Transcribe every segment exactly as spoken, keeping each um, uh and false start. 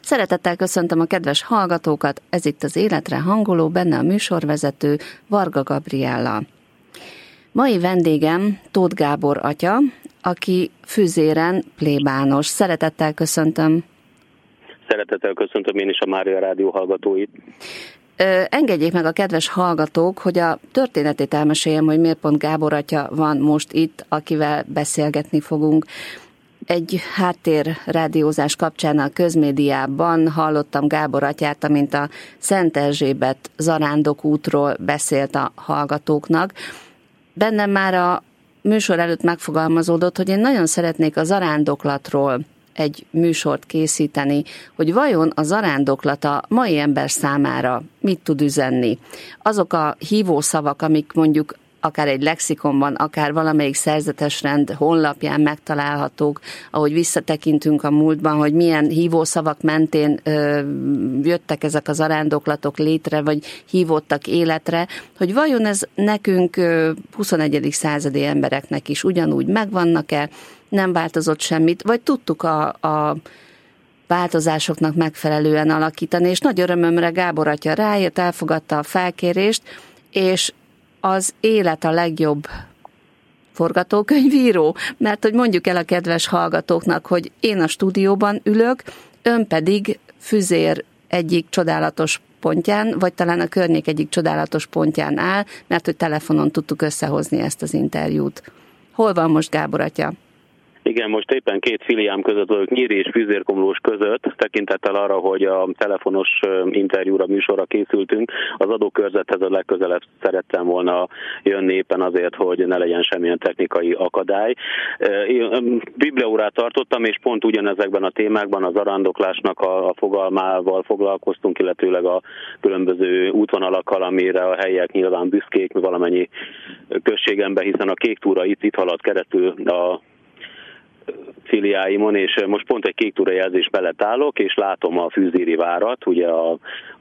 Szeretettel köszöntöm a kedves hallgatókat, ez itt az Életre hangoló, benne a műsorvezető Varga Gabriella. Mai vendégem Tóth Gábor atya, aki Füzéren plébános. Szeretettel köszöntöm. Szeretettel köszöntöm én is a Mária Rádió hallgatóit. Ö, engedjék meg a kedves hallgatók, hogy a történetét elmeséljem, hogy miért pont Gábor atya van most itt, akivel beszélgetni fogunk. Egy háttérrádiózás kapcsán a közmédiában hallottam Gábor atyát, amint a Szent Erzsébet zarándok útról beszélt a hallgatóknak. Bennem már a műsor előtt megfogalmazódott, hogy én nagyon szeretnék a zarándoklatról egy műsort készíteni, hogy vajon a zarándoklat a mai ember számára mit tud üzenni. Azok a hívószavak, amik mondjuk akár egy lexikonban, akár valamelyik szerzetesrend honlapján megtalálhatók, ahogy visszatekintünk a múltban, hogy milyen hívószavak mentén ö, jöttek ezek a zarándoklatok létre, vagy hívottak életre, hogy vajon ez nekünk ö, huszonegyedik századi embereknek is ugyanúgy megvannak-e, nem változott semmit, vagy tudtuk a, a változásoknak megfelelően alakítani, és nagy örömömre Gábor atya rájött, elfogadta a felkérést, és az élet a legjobb forgatókönyvíró, mert hogy mondjuk el a kedves hallgatóknak, hogy én a stúdióban ülök, ön pedig Füzér egyik csodálatos pontján, vagy talán a környék egyik csodálatos pontján áll, mert hogy telefonon tudtuk összehozni ezt az interjút. Hol van most Gábor atya? Igen, most éppen két filiám között vagyok, Nyíri és Füzérkomlós között, tekintettel arra, hogy a telefonos interjúra, műsorra készültünk. Az adókörzethez a legközelebb szerettem volna jönni éppen azért, hogy ne legyen semmilyen technikai akadály. Én bibliaórát tartottam, és pont ugyanezekben a témákban a zarándoklásnak a fogalmával foglalkoztunk, illetőleg a különböző útvonalakkal, amire a helyiek nyilván büszkék, valamennyi községemben, hiszen a kék túra itt, itt halad keresztül a filiáimon, és most pont egy kék túra jelzés mellett állok, és látom a Füzéri várat, ugye a,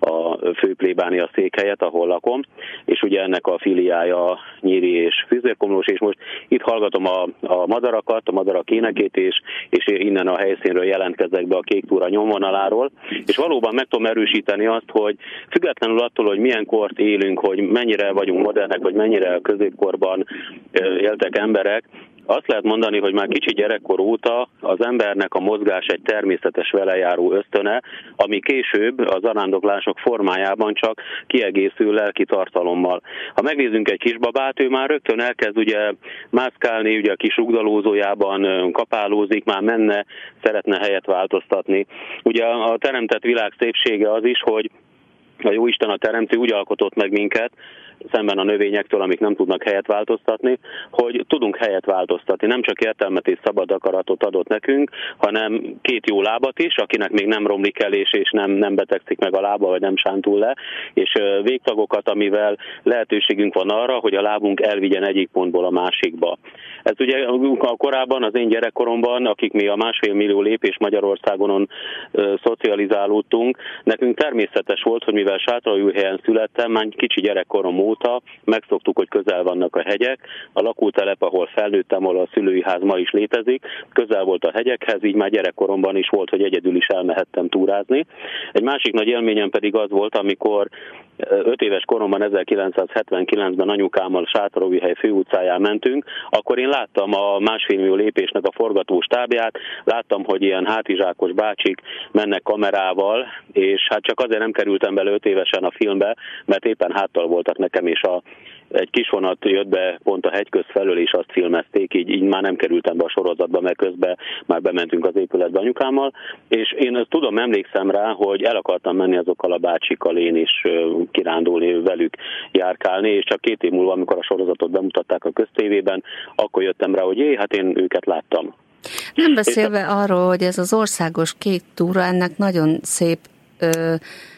a főplébánia székhelyet, ahol lakom, és ugye ennek a filiája Nyíri és Füzérkomlós, és most itt hallgatom a, a madarakat, a madarak énekét, és, és innen a helyszínről jelentkezek be a kék túra nyomvonaláról, és valóban meg tudom erősíteni azt, hogy függetlenül attól, hogy milyen kort élünk, hogy mennyire vagyunk modernek, vagy mennyire középkorban éltek emberek, azt lehet mondani, hogy már kicsi gyerekkor óta az embernek a mozgás egy természetes velejáró ösztöne, ami később a zarándoklások formájában csak kiegészül lelki tartalommal. Ha megnézzünk egy kisbabát, ő már rögtön elkezd ugye mászkálni, ugye a kis rugdalózójában kapálózik, már menne, szeretne helyet változtatni. Ugye a teremtett világ szépsége az is, hogy a Jóisten, a teremtő úgy alkotott meg minket, szemben a növényektől, amik nem tudnak helyet változtatni, hogy tudunk helyet változtatni. Nem csak értelmet és szabad akaratot adott nekünk, hanem két jó lábat is, akinek még nem romlik el, és, és nem, nem betegszik meg a lába, vagy nem sántul le, és végtagokat, amivel lehetőségünk van arra, hogy a lábunk elvigyen egyik pontból a másikba. Ez ugye korábban, az én gyerekkoromban, akik mi a másfél millió lépés Magyarországonon ö, szocializálódtunk, nekünk természetes volt, hogy mivel Sátraújhelyen születtem, már kicsi gyerekkorom óta megszoktuk, hogy közel vannak a hegyek, a lakótelep, ahol felnőttem, ahol a szülői ház ma is létezik, közel volt a hegyekhez, így már gyerekkoromban is volt, hogy egyedül is elmehettem túrázni. Egy másik nagy élményem pedig az volt, amikor öt éves koromban ezerkilencszázhetvenkilencben anyukámmal Sátraújhely főutcáján mentünk, akkor én láttam a másfél millió lépésnek a forgatóstábját, láttam, hogy ilyen hátizsákos bácsik mennek kamerával, és hát csak azért nem kerültem bele öt évesen a filmbe, mert éppen háttal voltak nekem, és a egy kis vonat jött be pont a hegyköz felől, és azt filmezték, így, így már nem kerültem be a sorozatba, mert közben már bementünk az épületbe anyukámmal, és én ezt tudom, emlékszem rá, hogy el akartam menni azokkal a bácsikkal én is kirándulni, velük járkálni, és csak két év múlva, amikor a sorozatot bemutatták a köztévében, akkor jöttem rá, hogy jé, hát én őket láttam. Nem beszélve arról, hogy ez az országos kék túra, ennek nagyon szép ö,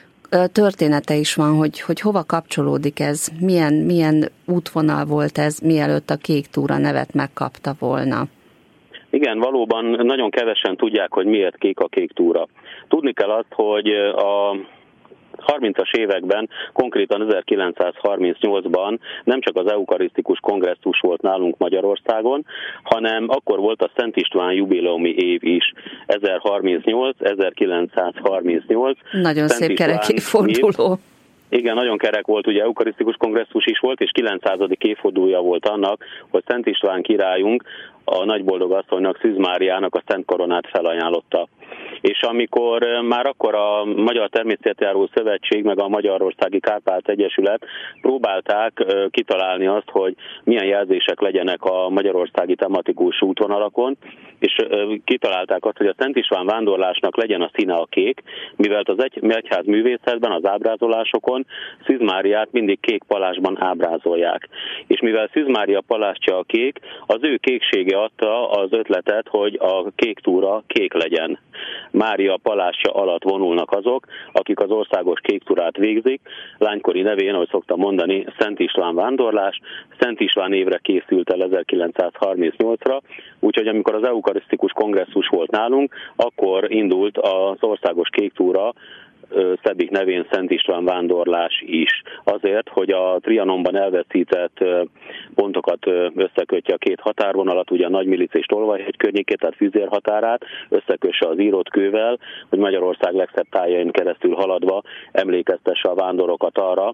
története is van, hogy, hogy hova kapcsolódik ez, milyen, milyen útvonal volt ez, mielőtt a kék túra nevet megkapta volna. Igen, valóban nagyon kevesen tudják, hogy miért kék a kék túra. Tudni kell azt, hogy a harmincas években, konkrétan ezerkilencszázharmincnyolcban nem csak az eukarisztikus kongresszus volt nálunk Magyarországon, hanem akkor volt a Szent István jubileumi év is. ezerharmincnyolc, ezerkilencszázharmincnyolc. Nagyon Szent szép kerek évforduló. Igen, nagyon kerek volt, ugye eukarisztikus kongresszus is volt, és kilencszázadik évfordulója volt annak, hogy Szent István királyunk a nagyboldog asszonynak, Szűz Máriának a Szent Koronát felajánlotta. És amikor már akkor a Magyar Természetjáró Szövetség meg a Magyarországi Kárpát Egyesület próbálták kitalálni azt, hogy milyen jelzések legyenek a magyarországi tematikus útvonalakon, és kitalálták azt, hogy a Szent István vándorlásnak legyen a színe a kék, mivel az egy, egyház művészetben, az ábrázolásokon Szűz Máriát mindig kék palásban ábrázolják. És mivel Szűz Mária palástja a kék, az ő kéksége adta az ötletet, hogy a kék túra kék legyen. Mária palástja alatt vonulnak azok, akik az országos kéktúrát végzik. Lánykori nevén, ahogy szoktam mondani, Szent István vándorlás. Szent István évre készült el ezerkilencszázharmincnyolcra, úgyhogy amikor az eukarisztikus kongresszus volt nálunk, akkor indult az országos kéktúra, szebbik nevén Szent István vándorlás is. Azért, hogy a Trianonban elveszített pontokat összekötje a két határvonalat, ugye a Nagymilic és Tolvajhegy környékét, tehát Füzér határát, összekösse az írott kővel, hogy Magyarország legszebb tájain keresztül haladva emlékeztesse a vándorokat arra,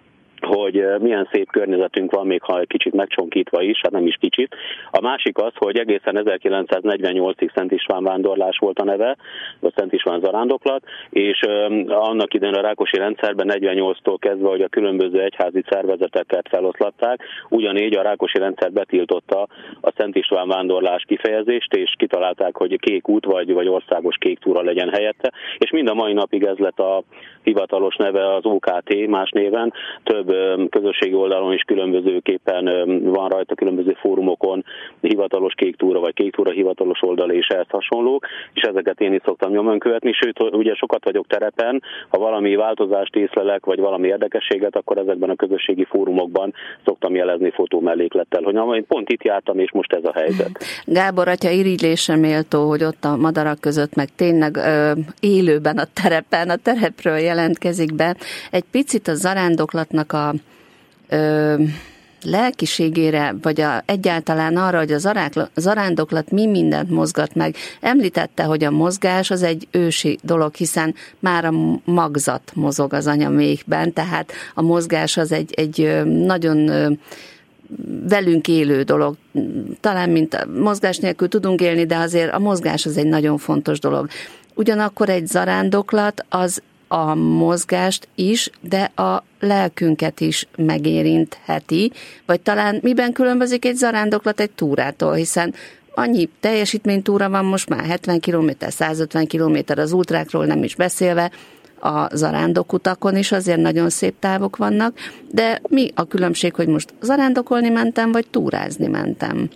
hogy milyen szép környezetünk van, még ha egy kicsit megcsonkítva is, hát nem is kicsit. A másik az, hogy egészen ezerkilencszáznegyvennyolcig Szent István vándorlás volt a neve, vagy Szent István zarándoklat, és annak idején a Rákosi rendszerben negyvennyolctól kezdve, hogy a különböző egyházi szervezeteket feloszlatták, ugyanígy a Rákosi rendszer betiltotta a Szent István vándorlás kifejezést, és kitalálták, hogy kék út vagy, vagy országos kék túra legyen helyette, és mind a mai napig ez lett a hivatalos neve, az o ká té más néven. Több közösségi oldalon is különbözőképpen van rajta, különböző fórumokon hivatalos kék túra, vagy kék túra hivatalos oldal és ehhez hasonlók, és ezeket én is szoktam nyomon követni, sőt, ugye sokat vagyok terepen, ha valami változást észlelek, vagy valami érdekességet, akkor ezekben a közösségi fórumokban szoktam jelezni fotómelléklettel, hogy na, én pont itt jártam, és most ez a helyzet. Gábor atya irigylésre méltó, hogy ott a madarak között meg tényleg ö, élőben a terepen, a terepről jelentkezik be. Egy picit a zarándoklatnak a ö, lelkiségére, vagy a, egyáltalán arra, hogy a zarák, zarándoklat mi mindent mozgat meg. Említette, hogy a mozgás az egy ősi dolog, hiszen már a magzat mozog az anyamékben, tehát a mozgás az egy, egy nagyon velünk élő dolog. Talán mint mozgás nélkül tudunk élni, de azért a mozgás az egy nagyon fontos dolog. Ugyanakkor egy zarándoklat az a mozgást is, de a lelkünket is megérintheti, vagy talán miben különbözik egy zarándoklat egy túrától, hiszen annyi teljesítménytúra van most már, hetven kilométer, százötven kilométer az ultrákról nem is beszélve, a zarándokutakon is azért nagyon szép távok vannak, de mi a különbség, hogy most zarándokolni mentem, vagy túrázni mentem?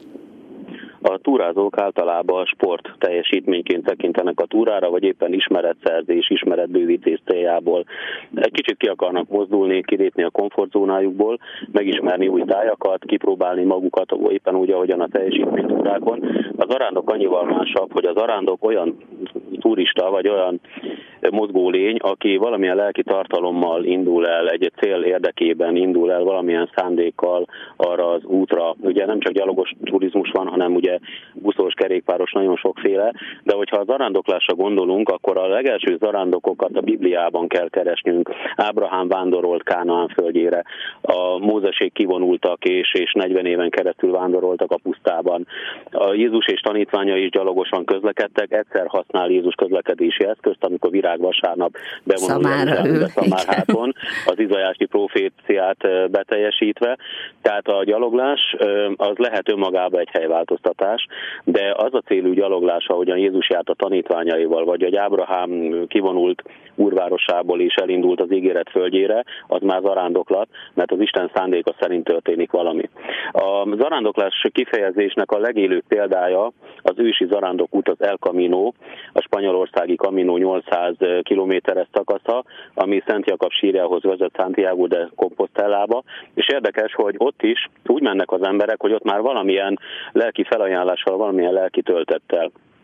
A túrázók általában sport teljesítményként tekintenek a túrára, vagy éppen ismeretszerzés, ismeretbővítés céljából. Egy kicsit ki akarnak mozdulni, kilépni a komfortzónájukból, megismerni új tájakat, kipróbálni magukat, éppen úgy, ahogyan a teljesítménytúrákon. A zarándok annyival másabb, hogy a zarándok olyan turista, vagy olyan mozgó lény, aki valamilyen lelki tartalommal indul el, egy cél érdekében indul el, valamilyen szándékkal arra az útra. Ugye nem csak gyalogos turizmus van, hanem ugye buszos, kerékpáros, nagyon sokféle, de hogyha a zarándoklásra gondolunk, akkor a legelső zarándokokat a Bibliában kell keresnünk. Ábrahám vándorolt Kánaán földjére, a Mózesék kivonultak és, és negyven éven keresztül vándoroltak a pusztában. A Jézus és tanítványai is gyalogosan közlekedtek, egyszer használ Jézus közlekedési eszközt, amikor virágvasárnap bevonul a Szamárháton, az izajási proféciát beteljesítve. Tehát a gyaloglás az lehet önmagában egy helyváltoztatás, de az a célú gyaloglás, ahogyan Jézus járt a tanítványaival, vagy hogy Ábrahám kivonult úrvárosából és elindult az ígéret földjére, az már zarándoklat, mert az Isten szándéka szerint történik valami. A zarándoklás kifejezésnek a legélőbb példája az ősi zarándokút, az El Camino, a spanyolországi Camino nyolcszáz kilométeres szakasza, ami Szent Jakab sírjához vezet Santiago de Compostelába, és érdekes, hogy ott is úgy mennek az emberek, hogy ott már valamilyen lelki felajánlással, valamilyen lelki töltettel.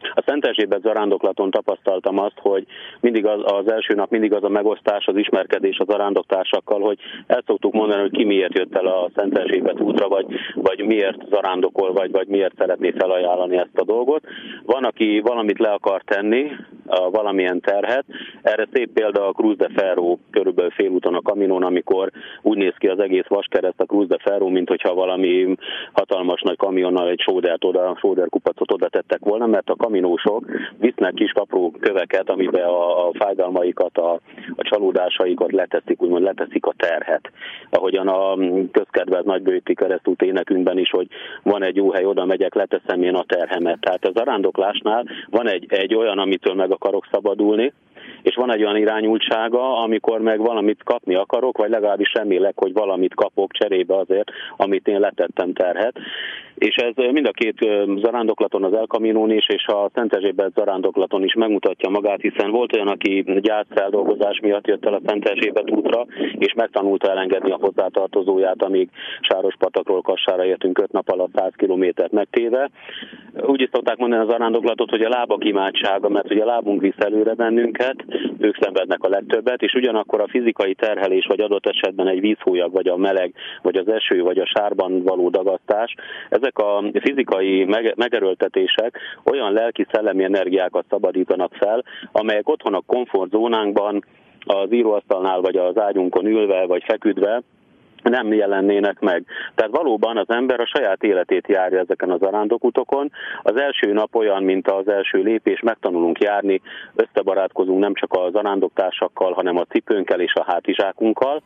A Szent Erzsébet zarándoklaton tapasztaltam azt, hogy mindig az, az első nap mindig az a megosztás, az ismerkedés az zarándoktársakkal, hogy el szoktuk mondani, hogy ki miért jött el a Szent Erzsébet útra, vagy, vagy miért zarándokol, vagy, vagy miért szeretné felajánlani ezt a dolgot. Van, aki valamit le akar tenni, a valamilyen terhet. Erre szép példa a Cruz de Ferro, körülbelül félúton a Kaminón, amikor úgy néz ki az egész vaskereszt a Cruz de Ferro, mint hogyha valami hatalmas nagy kamionnal egy sódert oda, sóderkupacot oda tettek volna, mert a kaminósok visznek kis apró köveket, amiben a, a fájdalmaikat, a, a csalódásaikat leteszik, úgymond leteszik a terhet. Ahogyan a közkedvelt nagybőti keresztút énekünkben is, hogy van egy jó hely, oda megyek, leteszem én a terhemet. Tehát a zarándoklásnál van egy, egy olyan, amitől meg akarok szabadulni, és van egy olyan irányultsága, amikor meg valamit kapni akarok, vagy legalábbis remélek, hogy valamit kapok cserébe azért, amit én letettem terhet. És ez mind a két zarándoklaton, az El Caminón is, és a Szent Erzsébet zarándoklaton is megmutatja magát, hiszen volt olyan, aki gyászfeldolgozás miatt jött el a Szent Erzsébet útra, és megtanulta elengedni a hozzátartozóját, amíg Sárospatakról Kassára értünk öt nap alatt száz kilométert megtéve. Úgy is szokták mondani a zarándoklatot, hogy a lábak imádsága, mert ugye a lábunk visz előre bennünket, ők szenvednek a legtöbbet, és ugyanakkor a fizikai terhelés, vagy adott esetben egy vízhólyag, vagy a meleg, vagy az eső, vagy a sárban való dagasztás, ezek a fizikai megerőltetések olyan lelki-szellemi energiákat szabadítanak fel, amelyek otthon a komfortzónánkban, az íróasztalnál, vagy az ágyunkon ülve, vagy feküdve nem jelennének meg. Tehát valóban az ember a saját életét járja ezeken az zarándokutakon. Az első nap olyan, mint az első lépés, megtanulunk járni, összebarátkozunk nem csak a zarándoktársakkal, hanem a cipőnkkel és a hátizsákunkkal.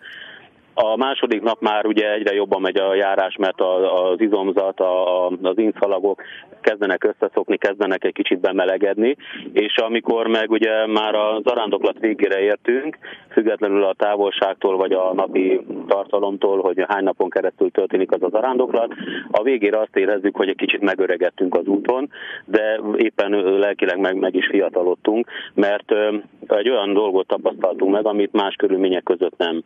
A második nap már ugye egyre jobban megy a járás, mert az izomzat, az inszalagok kezdenek összeszokni, kezdenek egy kicsit bemelegedni, és amikor meg ugye már a zarándoklat végére értünk, függetlenül a távolságtól vagy a napi tartalomtól, hogy hány napon keresztül történik az a zarándoklat, a végére azt érezzük, hogy egy kicsit megöregedtünk az úton, de éppen lelkileg meg, meg is fiatalodtunk, mert egy olyan dolgot tapasztaltunk meg, amit más körülmények között nem.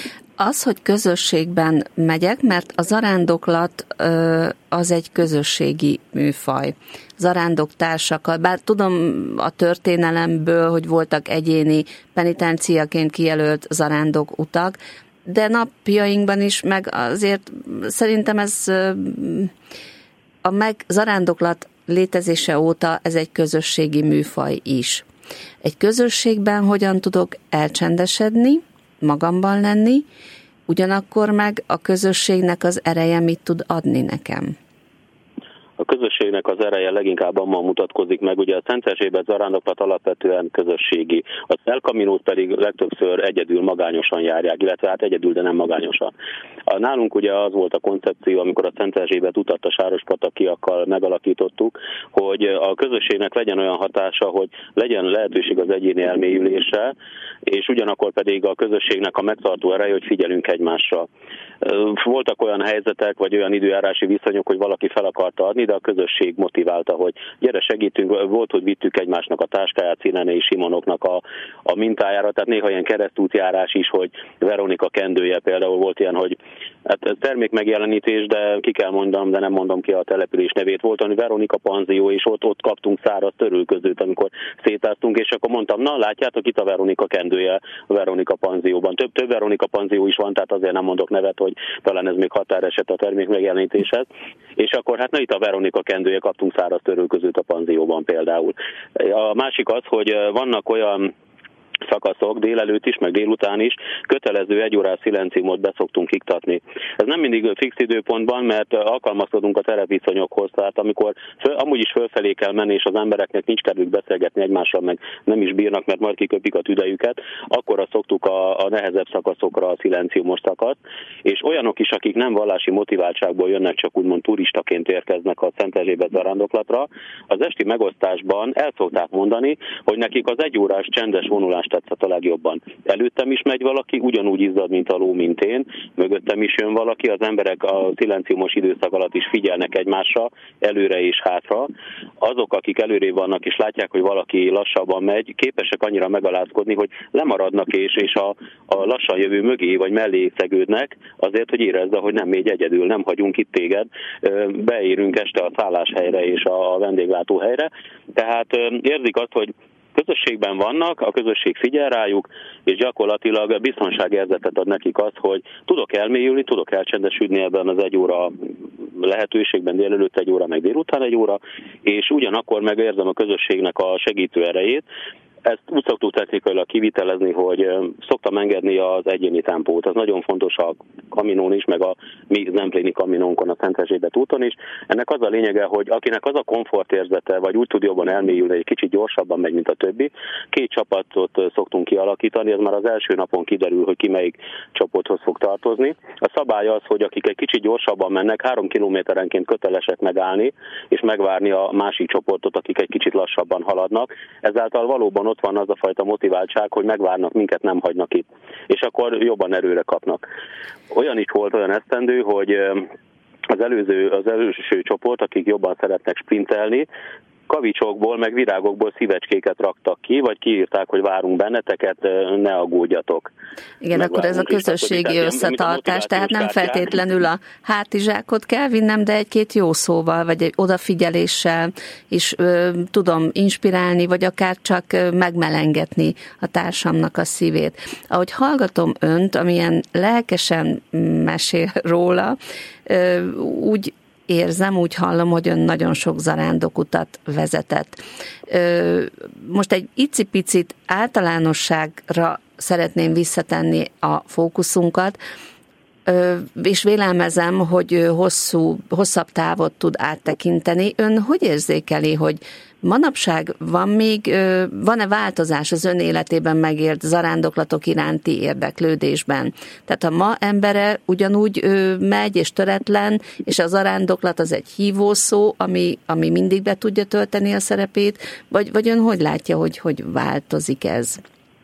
Az, hogy közösségben megyek, mert a zarándoklat az egy közösségi műfaj. Zarándoktársakkal, bár tudom a történelemből, hogy voltak egyéni penitenciaként kijelölt zarándok utak, de napjainkban is, meg azért szerintem ez a meg zarándoklat létezése óta ez egy közösségi műfaj is. Egy közösségben hogyan tudok elcsendesedni, magamban lenni, ugyanakkor meg a közösségnek az ereje mit tud adni nekem? A közösségnek az ereje leginkább abban mutatkozik meg, ugye a Szent Erzsébet zarándoklat alapvetően közösségi, az El Caminót pedig legtöbbször egyedül magányosan járják, illetve hát egyedül, de nem magányosan. A nálunk ugye az volt a koncepció, amikor a Szent Erzsébet utat a sárospatakiakkal megalakítottuk, hogy a közösségnek legyen olyan hatása, hogy legyen lehetőség az egyéni elmélyülésre, és ugyanakkor pedig a közösségnek a megtartó ereje, hogy figyelünk egymásra. Voltak olyan helyzetek, vagy olyan időjárási viszonyok, hogy valaki fel akarta adni, de a közösség motiválta, hogy gyere segítünk, volt, hogy vittük egymásnak a táskáját, Szirenei Simonoknak a, a mintájára, tehát néha ilyen keresztútjárás is, hogy Veronika kendője például volt ilyen, hogy hát ez termékmegjelenítés, de ki kell mondanom, de nem mondom ki a település nevét, volt, hogy Veronika panzió, és ott, ott kaptunk száraz törülközőt, amikor szétáztunk, és akkor mondtam, na látjátok, itt a Veronika kendője a Veronika panzióban. Több, több Veronika panzió is van, tehát azért nem mondok nevet, hogy talán ez még határeset a termékmegjelenítéshez. És akkor hát na itt a Veronika kendője, kaptunk száraz törülközőt a panzióban például. A másik az, hogy vannak olyan szakaszok, délelőtt is, meg délután is, kötelező egyórás szilenciumot beszoktunk iktatni. Ez nem mindig fix időpontban, mert alkalmazkodunk a terepviszonyokhoz, tehát amikor föl, amúgy is fölfelé kell menni, és az embereknek nincs kedvük beszélgetni egymással, meg nem is bírnak, mert majd kiköpik a tüdejüket, akkor szoktuk a, a nehezebb szakaszokra a szilenciumos szakaszt, és olyanok is, akik nem vallási motiváltságból jönnek, csak úgymond turistaként érkeznek a Szent Erzsébet zarándoklatra, az esti megosztásban el szokták mondani, hogy nekik az egyórás csendes vonulás, tehát tetszett a legjobban. Előttem is megy valaki, ugyanúgy izzad, mint a ló, mint én, mögöttem is jön valaki, az emberek a szilenciumos időszak alatt is figyelnek egymásra, előre és hátra. Azok, akik előrébb vannak és látják, hogy valaki lassabban megy, képesek annyira megalázkodni, hogy lemaradnak és, és a, a lassan jövő mögé vagy mellé szegődnek, azért, hogy érezze, hogy nem még egyedül, nem hagyunk itt téged, beérünk este a szálláshelyre és a vendéglátóhelyre. Tehát érzik azt, hogy közösségben vannak, a közösség figyel rájuk, és gyakorlatilag biztonságérzetet ad nekik az, hogy tudok elmélyülni, tudok elcsendesülni ebben az egy óra lehetőségben, délelőtt egy óra, meg délután egy óra, és ugyanakkor megérzem a közösségnek a segítő erejét. Ezt úgy szoktuk technikailag kivitelezni, hogy szoktam engedni az egyéni tempót. Ez nagyon fontos a kaminón is, meg a mi zempléni kaminónkon, a Szent Erzsébet úton is. Ennek az a lényege, hogy akinek az a komfortérzete, vagy úgy tud jobban elmélyülni, egy kicsit gyorsabban megy, mint a többi, két csapatot szoktunk kialakítani, ez már az első napon kiderül, hogy ki melyik csoporthoz fog tartozni. A szabály az, hogy akik egy kicsit gyorsabban mennek, három kilométerenként kötelesek megállni, és megvárni a másik csoportot, akik egy kicsit lassabban haladnak. Ezáltal valóban ott van az a fajta motiváltság, hogy megvárnak, minket nem hagynak itt. És akkor jobban erőre kapnak. Olyan is volt, olyan esztendő, hogy az előző, az előső csoport, akik jobban szeretnek sprintelni, kavicsokból, meg virágokból szívecskéket raktak ki, vagy kiírták, hogy várunk benneteket, ne aggódjatok. Igen, meg akkor ez a közösségi összetartás, tehát nem feltétlenül a hátizsákot kell vinnem, de egy-két jó szóval, vagy egy odafigyeléssel is ö, tudom inspirálni, vagy akár csak megmelengetni a társamnak a szívét. Ahogy hallgatom önt, amilyen lelkesen mesél róla, ö, úgy érzem, úgy hallom, hogy ön nagyon sok zarándokutat vezetett. Most egy icipicit általánosságra szeretném visszatenni a fókuszunkat, és vélelmezem, hogy hosszú, hosszabb távot tud áttekinteni. Ön hogy érzékeli, hogy manapság van még, van-e változás az ön életében megélt zarándoklatok iránti érdeklődésben? Tehát a ma embere ugyanúgy megy és töretlen, és a zarándoklat az egy hívószó, ami, ami mindig be tudja tölteni a szerepét, vagy, vagy ön hogy látja, hogy, hogy változik ez?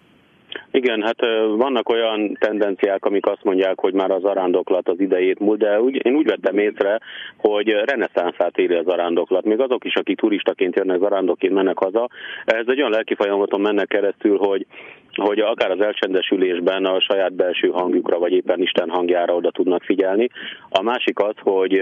Igen, hát vannak olyan tendenciák, amik azt mondják, hogy már a zarándoklat az idejét múlt, de úgy, én úgy vettem észre, hogy reneszánszát éri a zarándoklat. Még azok is, akik turistaként jönnek, zarándokként mennek haza, ez egy olyan lelki folyamaton mennek keresztül, hogy hogy akár az elcsendesülésben a saját belső hangjukra, vagy éppen Isten hangjára oda tudnak figyelni. A másik az, hogy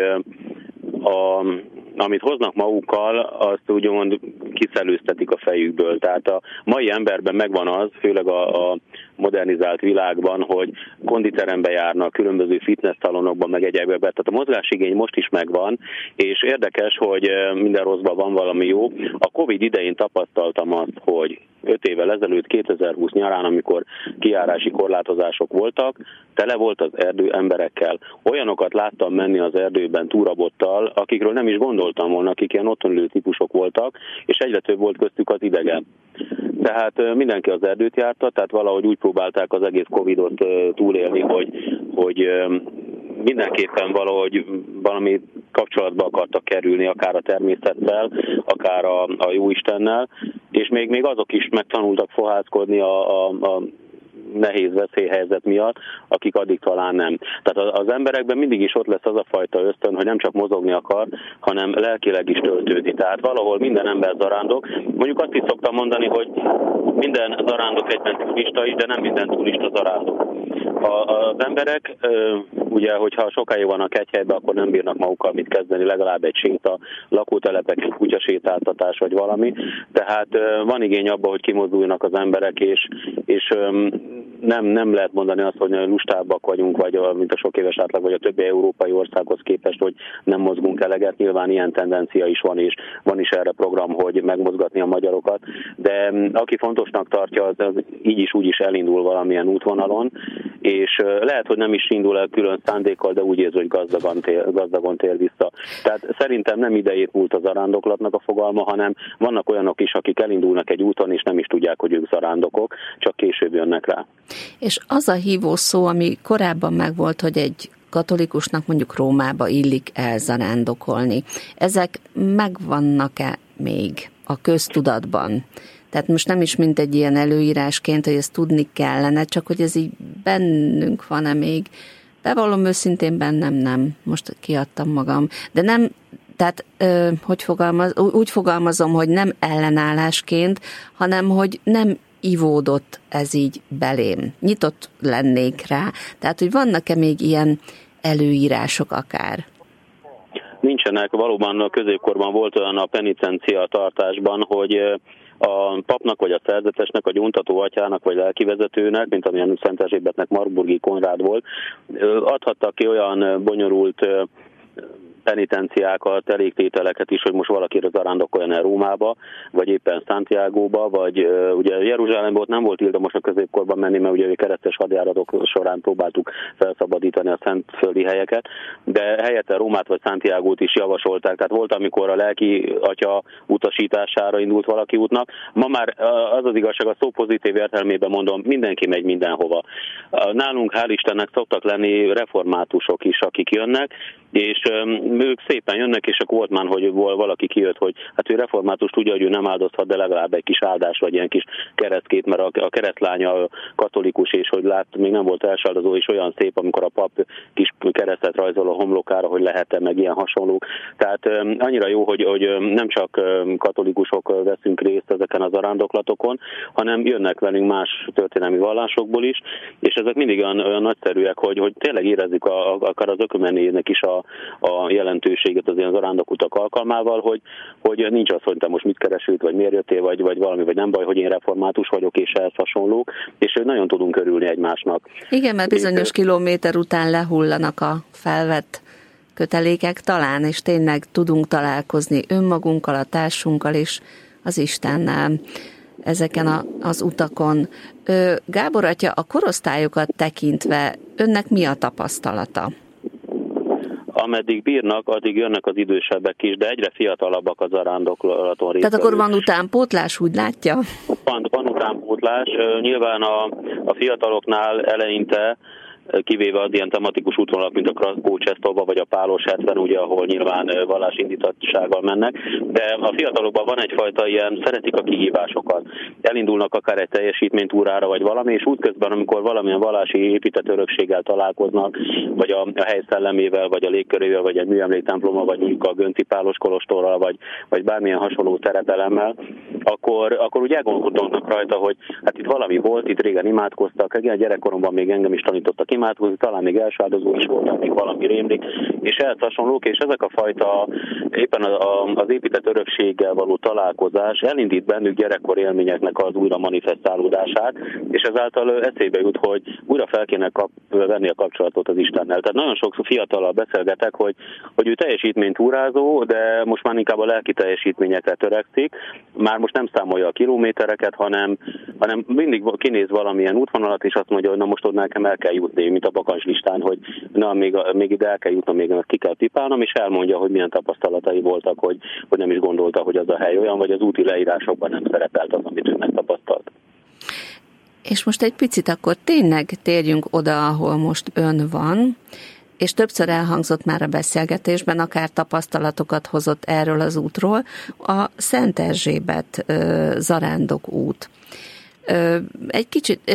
a, amit hoznak magukkal, azt úgymond kiszellőztetik a fejükből. Tehát a mai emberben megvan az, főleg a, a modernizált világban, hogy konditerembe járnak, különböző fitness szalonokban, meg egyébben. Tehát a mozgásigény most is megvan, és érdekes, hogy minden rosszban van valami jó. A Covid idején tapasztaltam azt, hogy öt évvel ezelőtt, kétezer-húsz nyarán, amikor kijárási korlátozások voltak, tele volt az erdő emberekkel. Olyanokat láttam menni az erdőben túrabottal, akikről nem is gondoltam volna, akik ilyen otthonülő típusok voltak, és egyre több volt köztük az idegen. Tehát mindenki az erdőt járta, tehát valahogy úgy próbálták az egész Covidot túlélni, hogy, hogy mindenképpen valahogy valami kapcsolatba akartak kerülni, akár a természettel, akár a, a Jóistennel, és még, még azok is megtanultak fohászkodni a, a, a nehéz veszélyhelyzet miatt, akik addig talán nem. Tehát az emberekben mindig is ott lesz az a fajta ösztön, hogy nem csak mozogni akar, hanem lelkileg is töltődni. Tehát valahol minden ember zarándok. Mondjuk azt is szoktam mondani, hogy minden zarándok egyben turista is, de nem minden turista zarándok. Az emberek, ugye, hogyha sokáig vannak egy helyben, akkor nem bírnak magukkal mit kezdeni, legalább egy séta, lakótelepek, egy kutyasétáltatás vagy valami. Tehát van igény abba, hogy kimozduljanak az emberek, és, és nem, nem lehet mondani azt, hogy lustábbak vagyunk, vagy mint a sok éves átlag, vagy a többi európai országhoz képest, hogy nem mozgunk eleget. Nyilván ilyen tendencia is van, és van is erre program, hogy megmozgatni a magyarokat. De aki fontosnak tartja, az, az így is úgy is elindul valamilyen útvonalon, és lehet, hogy nem is indul el külön szándékkal, de úgy érzi, hogy gazdagon tér, gazdagon tér vissza. Tehát szerintem nem idejét múlt a zarándoklatnak a fogalma, hanem vannak olyanok is, akik elindulnak egy úton, és nem is tudják, hogy ők zarándokok, csak később jönnek rá. És az a hívó szó, ami korábban megvolt, hogy egy katolikusnak mondjuk Rómába illik elzarándokolni, ezek megvannak-e még a köztudatban? Tehát most nem is mint egy ilyen előírásként, hogy ezt tudni kellene, csak hogy ez így bennünk van-e még. Bevallom őszintén, bennem nem. Most kiadtam magam. De nem, tehát ö, hogy fogalmaz, úgy fogalmazom, hogy nem ellenállásként, hanem hogy nem ivódott ez így belém. Nyitott lennék rá. Tehát, hogy vannak-e még ilyen előírások akár? Nincsenek. Valóban a középkorban volt olyan a penitencia tartásban, hogy a papnak vagy a szerzetesnek, a gyóntató atyának vagy lelkivezetőnek, mint amilyen Szent Erzsébetnek Marburgi Konrád volt, adhattak ki olyan bonyolult penitenciákat, elégtételeket is, hogy most valaki zarándokoljon el Rómába, vagy éppen Santiagoba, vagy uh, ugye Jeruzsálemben ott nem volt ildomos a középkorban menni, mert ugye a keresztes hadjáratok során próbáltuk felszabadítani a szentföldi helyeket, de helyette Rómát vagy Santiagót is javasolták, tehát volt, amikor a lelki atya utasítására indult valaki útnak. Ma már az az igazság, a szó pozitív értelmében mondom, mindenki megy mindenhova. Nálunk hál' Istennek szoktak lenni reformátusok is, akik jönnek, és ők szépen jönnek, és akkor volt már, hogy valaki kijött, hogy hát ő református tudja, hogy ő nem áldozhat, de legalább egy kis áldás, vagy ilyen kis keresztkét, mert a keresztlánya katolikus, és hogy lát, még nem volt elsáldozó, és olyan szép, amikor a pap kis keresztet rajzol a homlokára, hogy lehet-e, meg ilyen hasonlók. Tehát annyira jó, hogy, hogy nem csak katolikusok veszünk részt ezeken az arándoklatokon, hanem jönnek velünk más történelmi vallásokból is, és ezek mindig olyan, olyan nagyszerűek, hogy, hogy tényleg érezzük a, akár az ökumenének is a, a jelentőséget az ilyen zarándokutak alkalmával, hogy, hogy nincs az, hogy te most mit keresült, vagy miért jöttél, vagy, vagy valami, vagy nem baj, hogy én református vagyok, és ehhez hasonlók, és hogy nagyon tudunk örülni egymásnak. Igen, mert bizonyos kilométer után lehullanak a felvett kötelékek talán, és tényleg tudunk találkozni önmagunkkal, a társunkkal és az Istennel ezeken a, az utakon. Gábor atya, a korosztályokat tekintve önnek mi a tapasztalata? Ameddig bírnak, addig jönnek az idősebbek is, de egyre fiatalabbak az zarándoklaton részt. Tehát akkor van utánpótlás, úgy látja? Van, van utánpótlás. Nyilván a, a fiataloknál eleinte, kivéve az ilyen tematikus útvonalak, mint a Kraszkó-Csesztóba vagy a Pálos hetven, ugye, ahol nyilván vallásindítottsággal mennek, de a fiatalokban van egyfajta ilyen, szeretik a kihívásokat. Elindulnak akár egy teljesítménytúrára, vagy valami, és útközben, amikor valamilyen vallási épített örökséggel találkoznak, vagy a, a hely szellemével, vagy a légkörével, vagy egy műemléktemplommal, vagy mondjuk a Gönci Pálos kolostorral, vagy, vagy bármilyen hasonló szerepelemmel, akkor, akkor úgy elgondolkodnak rajta, hogy hát itt valami volt, itt régen imádkoztak, igen, gyerekkoromban még engem is tanítottak imádkozni, talán még elsáldozó is volt, még valami rémlik, és ehhez hasonlók, és ezek a fajta éppen az épített örökséggel való találkozás elindít bennük gyerekkor élményeknek az újra manifestálódását, és ezáltal eszébe jut, hogy újra fel kéne kap, venni a kapcsolatot az Istennel. Tehát nagyon sok fiatallal beszélgetek, hogy, hogy ő teljesítménytúrázó, de most már inkább a lelki teljesítményekre törekszik, már most nem számolja a kilométereket, hanem, hanem mindig kinéz valamilyen útvonalat, és azt mondja, hogy na most ott nekem el kell jutni, mint a bakancslistán, hogy na, még, még ide el kell jutnom, még ki kell pipálnom, és elmondja, hogy milyen tapasztalatai voltak, hogy, hogy nem is gondolta, hogy az a hely olyan, vagy az úti leírásokban nem szerepelt az, amit ő megtapasztalt. És most egy picit akkor tényleg térjünk oda, ahol most ön van, és többször elhangzott már a beszélgetésben, akár tapasztalatokat hozott erről az útról, a Szent Erzsébet zarándok út. Egy kicsit,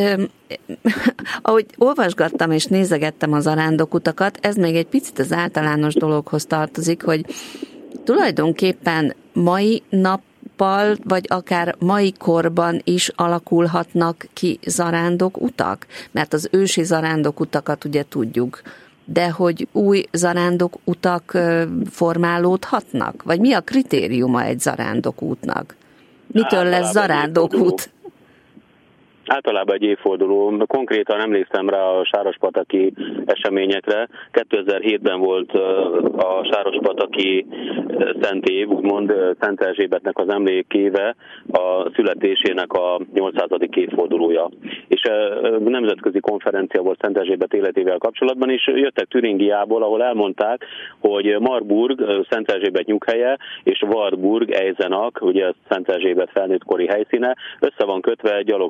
ahogy olvasgattam és nézegettem az zarándokutakat, ez még egy picit az általános dologhoz tartozik, hogy tulajdonképpen mai nappal, vagy akár mai korban is alakulhatnak ki zarándokutak, mert az ősi zarándokutakat ugye tudjuk, de hogy új zarándokutak formálódhatnak? Vagy mi a kritériuma egy zarándokútnak? Mitől lesz zarándokút? Általában egy évforduló. Konkrétan emlékszem rá a sárospataki eseményekre. kétezer-hétben volt a sárospataki szent év, úgymond Szent Erzsébetnek az emlékéve, a születésének a nyolcszázadik évfordulója. És nemzetközi konferencia volt Szent Erzsébet életével kapcsolatban, és jöttek Türingiából, ahol elmondták, hogy Marburg, Szent Erzsébet nyughelye, és Wartburg, Eisenach, ugye Szent Erzsébet felnőttkori helyszíne, össze van kötve gyalogtúrával